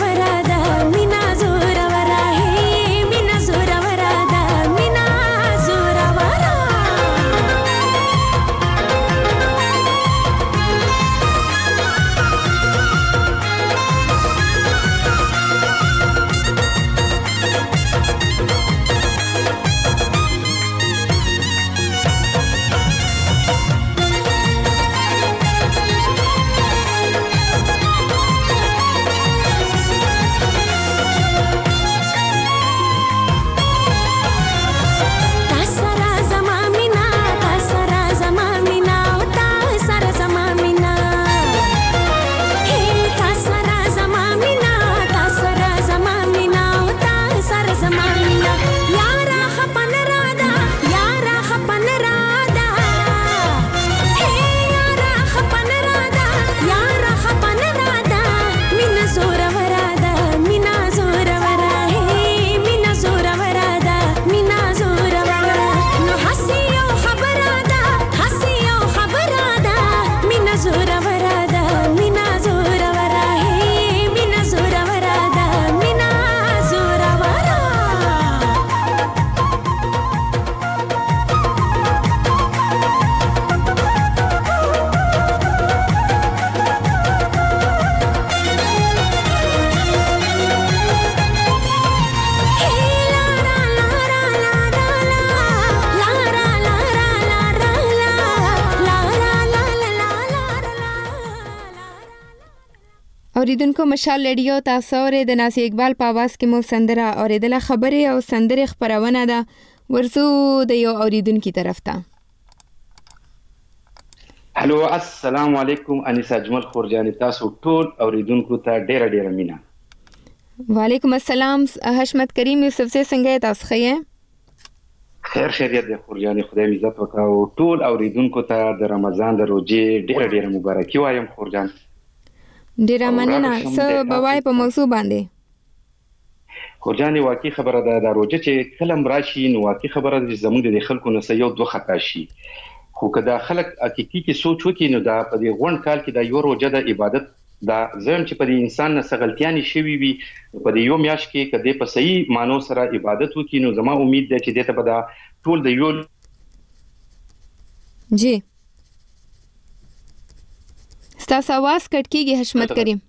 اوریدونکو مشال رادیو تاسو اورئ د ناصر اقبال په आवाज کې مو سندره اوریدله. خبرې او سندرې خبرونه ده. ورسو د یو اوریدونکو طرف ته. هلو السلام علیکم انیس اجمل خورجانی، تاسو ټول اوریدونکو ته ډیره ډیره مینا. وعلیکم السلام حشمت کریم یوسف سے څنګه تاسو ښه خیر خیریت دی خورجانې خدای مې عزت وکړه او ټول اوریدونکو ته د رمضان د روزې ډیره ډیره مبارکي وایم خورجان. ډیره مننه. څه به وایې په موضوع باندې؟ خورجانې واقعي خبره ده د روزه چې کله راشي نو واقعي خبره ده چې زموږ د خلکو نه یو دوه خطا شي، خو که دا خلک حقیقي کې سوچ وکړي نو دا په دې غونډ کال کې دا یو روزه د عبادت دا زم چې په دې انسان نه سغلتيانې شوي وي په دې یو میاش کې کده په صحیح مانو سره عبادت وکړي نو زما امید ده چې دته به دا ټول د یو جی ستاسو आवाज کټ کیږي حشمت کریم.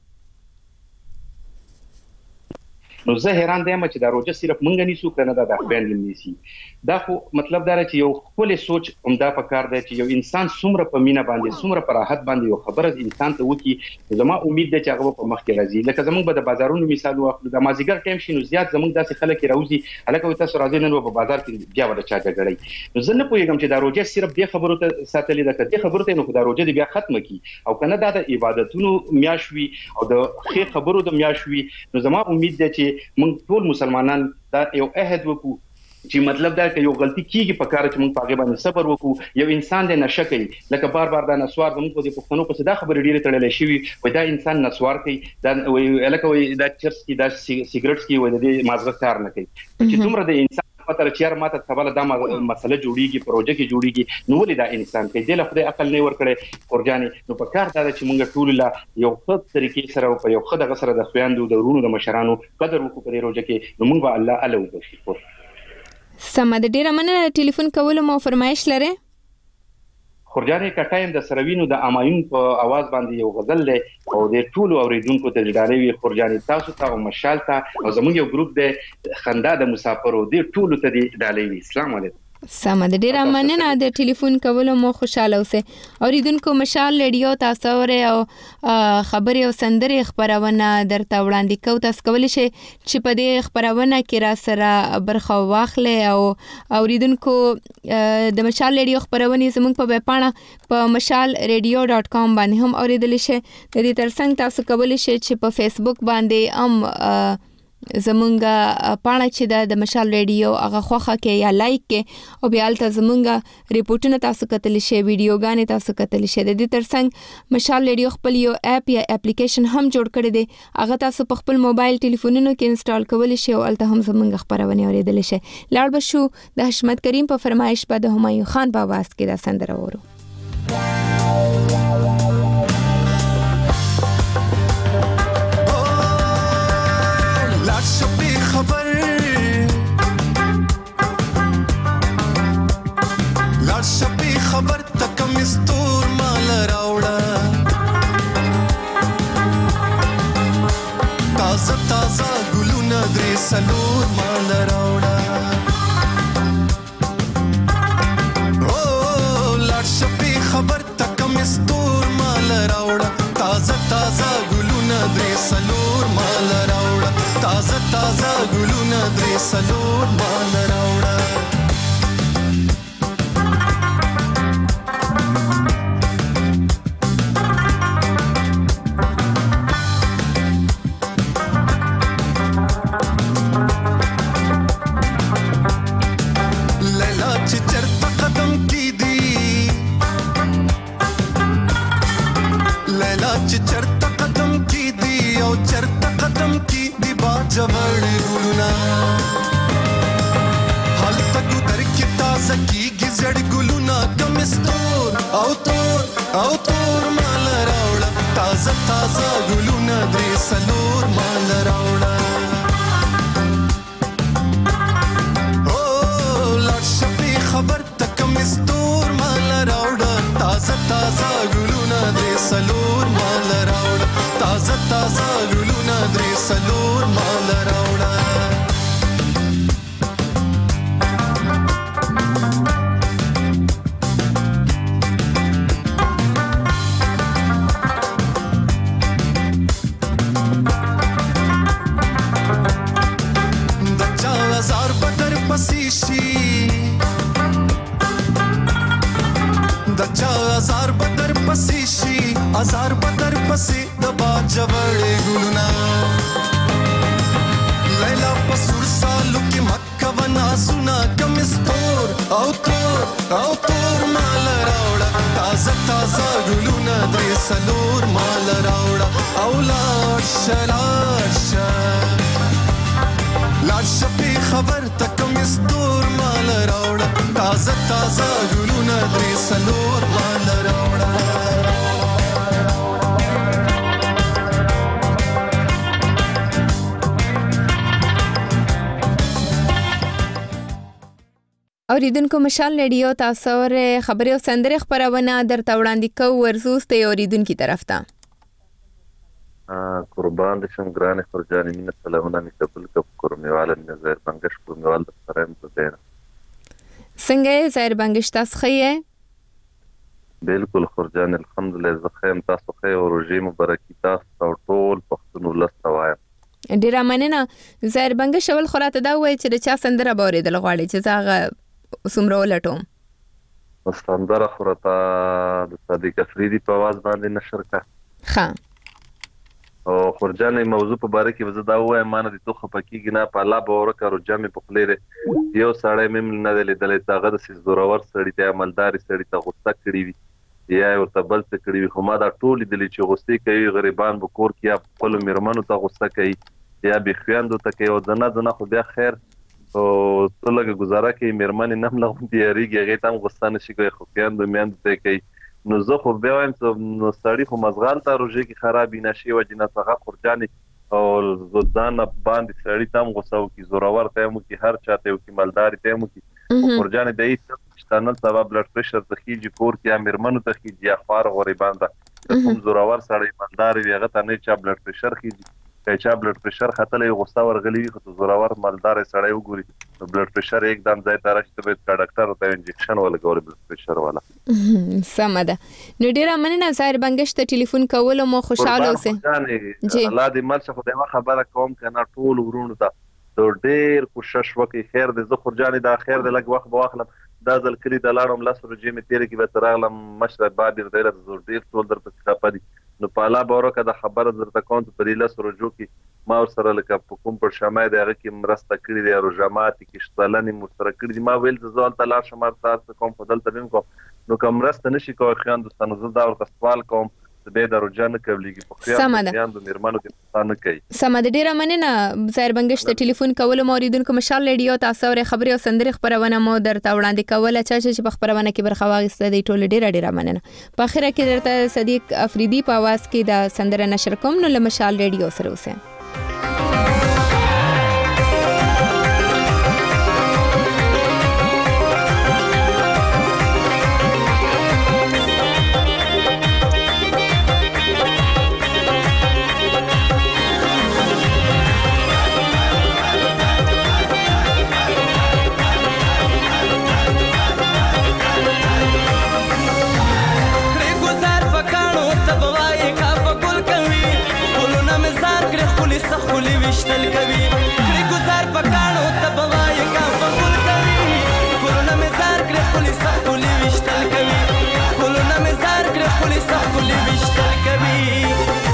نو زه حیران دیم چې دا روزه صرف مونږ نه سو کنه دا د خپل نیسی دا خو مطلب دا چې یو خپل سوچ عمدا پکار دی چې یو انسان څومره په مینا باندې څومره په راحت باندې یو خبره انسان ته وکی زما امید ده چې هغه په مخ کې راځي. لکه زمونږ به د بازارونو مثال واخلو د مازیګر ټایم شي نو زیات زمونږ داسې خلک راوځي هلکه تاسو راځي نن په بازار کې بیا ولا چا جګړی نو زه نه پوهیږم چې دا روزه صرف د خبرو ته ساتلې ده کله خبرو ته نو دا روزه دی بیا ختم کی او کنه دا د عبادتونو میاشوي او د خیر خبرو د میاشوي نو زما امید ده چې موږ ټول مسلمانان دا یو عہد وکړو چې مطلب دا چې یو غلطي کیږي په کار چې موږ په غیبه صبر وکړو. یو انسان د نشه کوي لکه بار بار دا نسوار زموږ په پښتنو په صدا خبرې ډیره تړلې شي وای دا انسان نسوار کوي دا لکه وای دا چرس کی دا سیګریټس کی وای د مازغه کار نه کوي چې دومره د انسان پتر چیر ماته خبره دا مسله جوړیږي پروژه کې جوړیږي نو ولې دا انسان کې د خپل عقل نه ور کړي خورجانې نو په کار دا چې موږ ټول لا یو څه طریقې سره او یو خدای سره د خويندو د ورونو د مشرانو قدر وکړو په روزه کې نو موږ به الله اله وبخښي. سم د ډیره مننه ټلیفون کولو مو فرمایش لري خورجانې کټایم د سروینو د امایون په आवाज باندې یو غزل له او د ټولو اوریدونکو ته ډالوي خورجانې تاسو ته او مشال ته او زموږ یو ګروپ د خندا د مسافرو د ټولو ته ډالوي. السلام علیکم. سم د ډیره مننه د ټلیفون کولو مو خوشاله اوسه اوریدونکو مشال ریډیو تاسو ور او خبري او سندري خبرونه درته وړاندې کو تاسو کولی شئ چې په دې خبرونه کې را سره برخه واخلې او اوریدونکو د مشال ریډیو خبرونه زموږ په ویب پاڼه په مشال ریډیو ډاٹ کام باندې هم اوریدل شئ. د دې ترڅنګ تاسو کولی شئ چې په فیسبوک باندې هم زمونږه پاڼه چې د مشال ریډیو هغه خوخه کې یا لایک کې او بیا الته زمونږه ریپورتونه تاسو کتلی شئ ویډیوګانې تاسو کتلی شئ. د دې ترڅنګ مشال ریډیو خپل یو اپ یا اپلیکیشن هم جوړ کړی دی هغه تاسو په خپل موبایل ټلیفونونو کې انسټال کولی شئ او الته هم زمونږه خبرونه اوریدل شئ. لاړ به شو د حشمت کریم په فرمایش په د همایون خان په आवाज کې دا سندره ورو. خبر لاړ شپې خبر تک مستور مال راوړه تازه تازه ګلونه درې سلور مال راوړه او لاړ شپې خبر تک مستور مال راوړه تازه تازه ګلونه درې سلور مال راوړه تازه تازه ګلونه درې سلور مال راوړه لیلا چې چرته قدم کیدی لیلا چې چرته قدم کیدی او چرته قدم کیدی جوړ ګلونا حال تک در کی تازه کیږي زړ ګلونا کمستور او تور او تور مال راوړه تازه تازه ګلونا درې سلور مال راوړه او لاړ شپې خبر تک مستور مال راوړه تازه تازه ګلونا درې سلور مال راوړه تازه تازه ګلونا درې سلور مال راوړه د چا هزار بدر پسې شي د چا هزار بدر پسې شي هزار بدر پسې د باجوړې ګلونا ليلى بسور سالو کې مکه ونا سنا کم استور او تور او تور مال راوړه تازه تازه ګلونه درې سلور مال راوړه او لاړ شلار شه لاړ شه په خبر تکم استور مال راوړه تازه تازه ګلونه درې سلور مال راوړه. اوریدونکو مشال رادیو تاسو ور خبري او سندره خبرونه درته وړاندې کوو ورزوس ته اوریدونکو طرف ته قربان شم ګران خرجاني مين سلامونه متقبل کوميوال نظر بنگش کوميوال سره متدين څنګه زهر بنگش تاسو خې بالکل خرجان الحمدلله زخم تاسو خې او روزي مبارکي تاسو او ټول پښتون لستوایم ډیر مننه زهر بنگش ول خراته دا وای چې چا سندره باورې د لغواړي چې زاغه سمره ولټوم سندره خراته د صادق افریدي په आवाज باندې نشر کا ها او خرجانې موضوع په باره کې وزدا وای مان دي تو خپکیږي نه په الله باور کړو جامې په خلیره یو سړی مم نه لیدلې تاغه د سیس زورور سړی ته عملدار سړی ته غوسه کړی وي یا او تبل څه کړی وي خو ما دا ټول دي چې غوسه کوي غریبان به کور کې خپل میرمنو ته غوسه کوي یا به خويندو ته کوي او ځنه ځنه خو بیا خیر او ټول لګ گزاره کوي میرمن نه ملغون دی ریږي هغه تام غوسه نشي کوي خو خويندو میاند ته کوي نو زه خو بیا وایم نو سړی خو مزغال ته روزي کې خرابې نشي و جنا څنګه خرجاني او زدان باندې سړی تام غوسه او کی زورور ته مو کی هر چاته او کی مالدار ته مو کی خرجاني د ایت ستانل سبب بلډ پريشر ته کیږي کور کې میرمنو ته کیږي اخبار غریبان ده کوم زورور سړی مالدار وي هغه ته نه چا بلډ پريشر کیږي چې چا بلډ پريشر خطلې غوسه ورغلی خو زورور مالدار سړی وګوري نو بلډ پريشر एकदम ځای ته راځي ته ډاکټر ته انجکشن ولګول بلډ پريشر والا سمه ده نو ډیره مننه زهر بنگش ته ټلیفون کول مو خوشاله اوسه جی الله دې مل څه خدای خبره کوم کنه ټول ورونو ته ته ډیر کوشش وکي خیر دې زه خرجاني دا خیر دې لګ وخت واخلم دا ځل کلی د لاړم لاسو جې می تیر کې به ترغلم مشر بابر ډیر زور ډیر ټول درته خپدي نو پالا باورکه د خبره درته کوم په دې لاس رجو کې ما سره لکه په کوم پر شمای دغه کې مرسته کړې دی او جماعت کې شتلنې مستر کړې دي ما ویل ځول ته لا شمار تاسو کوم په دلته بیم کو نو کوم مرسته نشي کوي خیان دوستانو زه دا ورته سوال کوم به د روجان کبلېږي په خیان د میرمنو کې نه کوي سم د ډیره مننه زهر بنگش ته ټلیفون کول مو اوریدونکو مشال رادیو تاسو ور خبري او سندري خبرونه مو درته وړاندې کوله چې په خبرونه کې برخه واغسته دی ټول ډیره ډیره مننه په اخره کې درته صدیق افریدي په आवाज کې د سندره نشر کوم نو له مشال رادیو سره اوسه وشتل کوي کړي گزار پکانو تبوای کا فقول کوي کولونه مزار کړي خپل سخولي وشتل کوي کولونه مزار کړي خپل سخولي وشتل کوي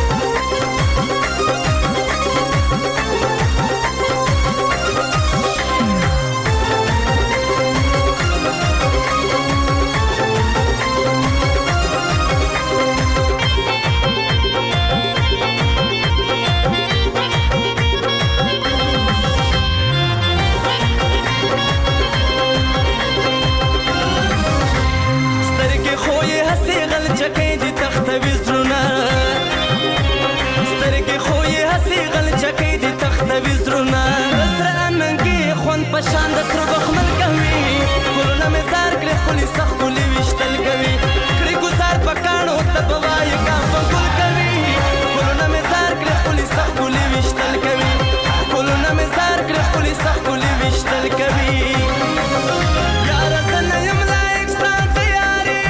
پشان د سر بخمل کوي کولونه مزار کړي خپل سخولي وشتل کوي کړي گزار پکانو تبوای کا فقول کوي کولونه مزار کړي خپل سخولي وشتل کوي کولونه مزار کړي خپل سخولي وشتل کوي یار زنه یم لایک ستان تیاری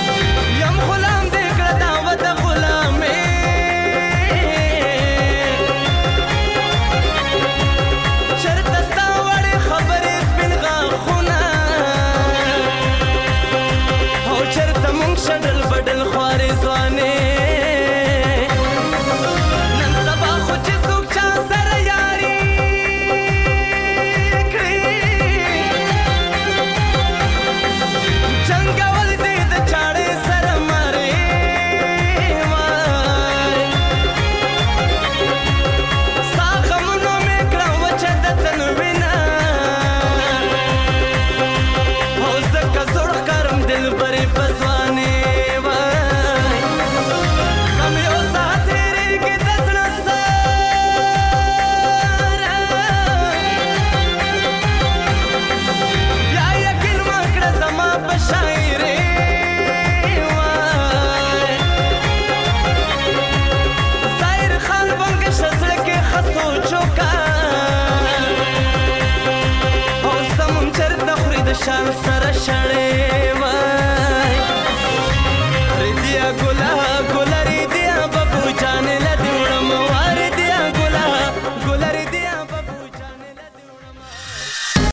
یم غلام دې کړه دعوت غلامه مشال سره شړې